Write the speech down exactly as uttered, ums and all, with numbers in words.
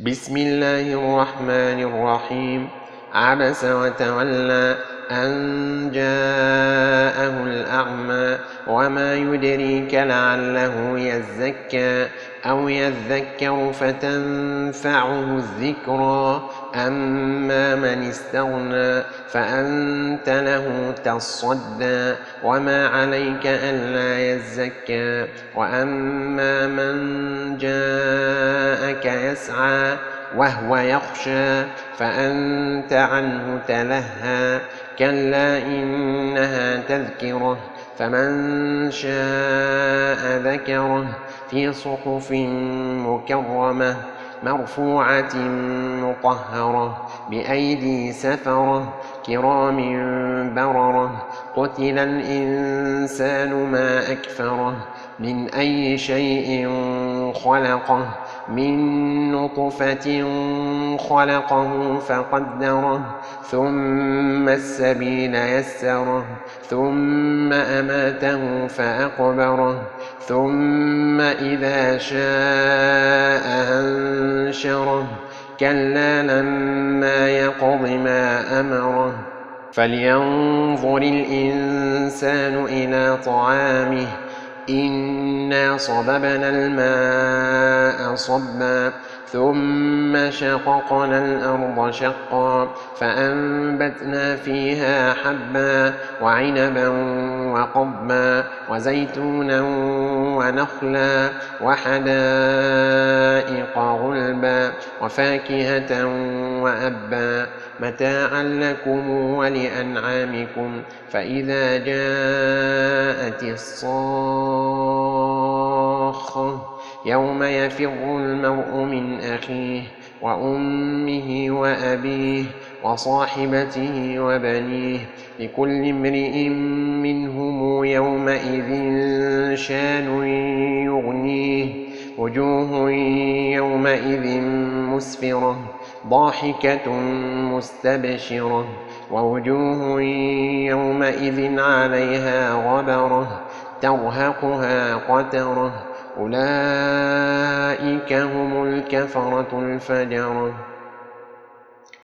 بسم الله الرحمن الرحيم. عبس وتولى أن جاءه الأعمى وما يدريك لعله يزكى أو يذكر فتنفعه الذكرى أما من استغنى فأنت له تصدى وما عليك ألا يزكى وأما من جاءك يسعى وهو يخشى فأنت عنه تلهى كلا إنها تذكرة فمن شاء ذكره في صحف مكرمة مرفوعة مطهرة بأيدي سفرة كرام بررة قتل الإنسان ما أكفره من أي شيء خلقه من نطفة خلقه فقدره ثم السبيل يسره ثم أماته فأقبره ثم إذا شاء أنشره كلا لما يقض ما أمره فلينظر الإنسان إلى طعامه إنا صببنا الماء صبا ثم شققنا الأرض شقا فأنبتنا فيها حبا وعنبا وقضبا وزيتونا ونخلا وحدائق غلبا وفاكهة وأبا متاعا لكم ولأنعامكم فإذا جاءت الصاخة يوم يفر المرء من أخيه وأمه وأبيه وصاحبته وبنيه لكل امرئ منهم يومئذ شان يغنيه وجوه يومئذ مسفرة ضاحكة مستبشرة ووجوه يومئذ عليها غبرة ترهقها قترة أولئك هم الكفرة الفجرة.